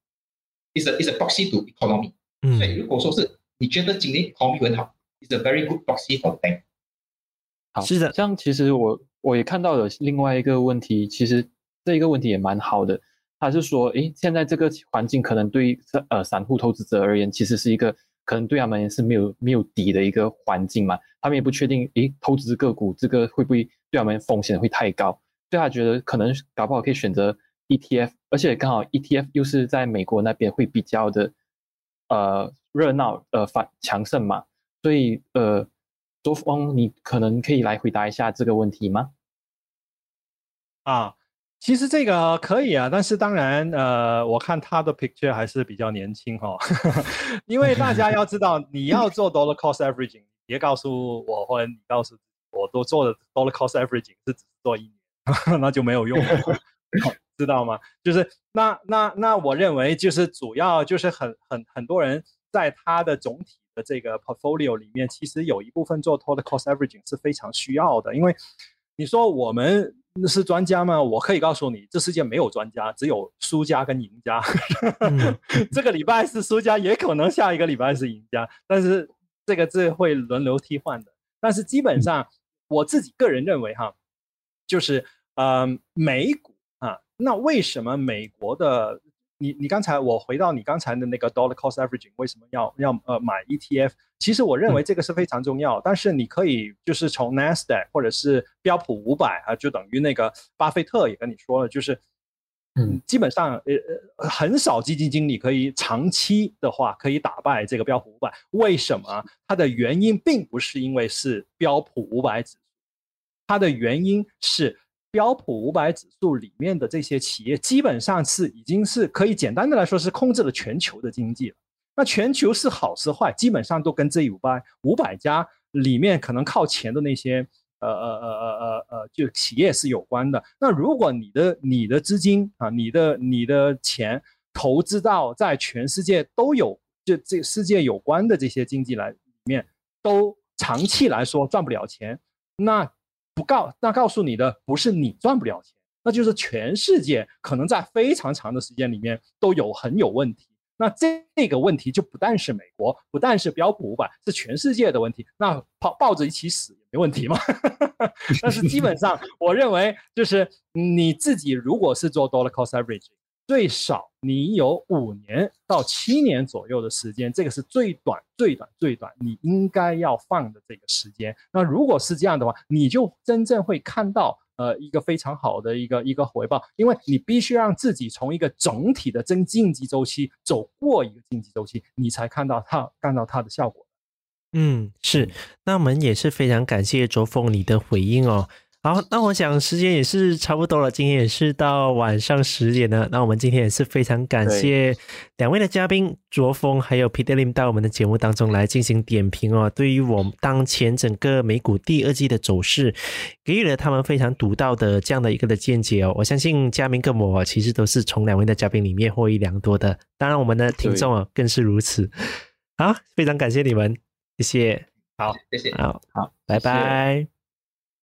is a is a proxy to economy。 嗯， 所以如果说是你觉得今年 economy 很好 ，is a very good proxy for the bank。 好， 是的， 像其实我我也看到了另外一个问题，其实这一个问题也蛮好的。他是说，诶，现在这个环境可能对呃散户投资者而言，其实是一个可能对他们是没有没有底的一个环境嘛。他们也不确定，诶，投资个股这个会不会对他们风险会太高，所以他觉得可能搞不好可以选择 E T F， 而且刚好 E T F 又是在美国那边会比较的呃热闹呃反强盛嘛，所以呃，周峰你可能可以来回答一下这个问题吗？ 啊，其实这个可以啊，但是当然，呃，我看他的 picture 还是比较年轻哈、哦，因为大家要知道，你要做 dollar cost averaging， 别告诉我或者你告诉我都做的 dollar cost averaging 是只做一年，那就没有用了，知道吗？就是那那那我认为就是主要就是很很很多人在他的总体的这个 portfolio 里面，其实有一部分做 dollar cost averaging 是非常需要的，因为你说我们是专家吗？我可以告诉你，这世界没有专家，只有输家跟赢家。嗯、这个礼拜是输家，也可能下一个礼拜是赢家，但是这个是会轮流替换的。但是基本上，我自己个人认为哈，就是呃美股啊，那为什么美国的你你刚才我回到你刚才的那个 dollar cost averaging， 为什么要要呃买 E T F？ 其实我认为这个是非常重要，嗯、但是你可以就是从 Nasdaq 或者是标普五百啊，就等于那个巴菲特也跟你说了，就是嗯，基本上呃很少基金经理可以长期的话可以打败这个标普五百。为什么？它的原因并不是因为是标普五百指数，它的原因是标普五百指数里面的这些企业基本上是已经是可以简单的来说是控制了全球的经济了。那全球是好是坏，基本上都跟这五百五百家里面可能靠前的那些呃呃呃呃呃呃就企业是有关的。那如果你的你的资金啊，你的你的钱投资到在全世界都有就这世界有关的这些经济来里面，都长期来说赚不了钱，那不告那告诉你的不是你赚不了钱，那就是全世界可能在非常长的时间里面都有很有问题。那这个问题就不但是美国，不但是标普五百，是全世界的问题。那抱抱着一起死也没问题嘛。但是基本上，我认为就是你自己如果是做 dollar cost averaging， 最少你有五年到七年左右的时间，这个是最短、最短、最短，你应该要放的这个时间。那如果是这样的话，你就真正会看到。呃，一个非常好的一个一个回报，因为你必须让自己从一个整体的真经济周期走过一个经济周期，你才看到它看到它的效果。 嗯，是。那我们也是非常感谢卓峰你的回应哦。好，那我想时间也是差不多了，今天也是到晚上十点了。那我们今天也是非常感谢两位的嘉宾卓峰还有 Peter Lim 到我们的节目当中来进行点评哦。对于我们当前整个美股第二季的走势，给予了他们非常独到的这样的一个的见解哦。我相信嘉宾跟我其实都是从两位的嘉宾里面获益良多的，当然我们的听众哦更是如此。好，非常感谢你们，谢谢。 好， 谢谢。 好， 好， 拜拜。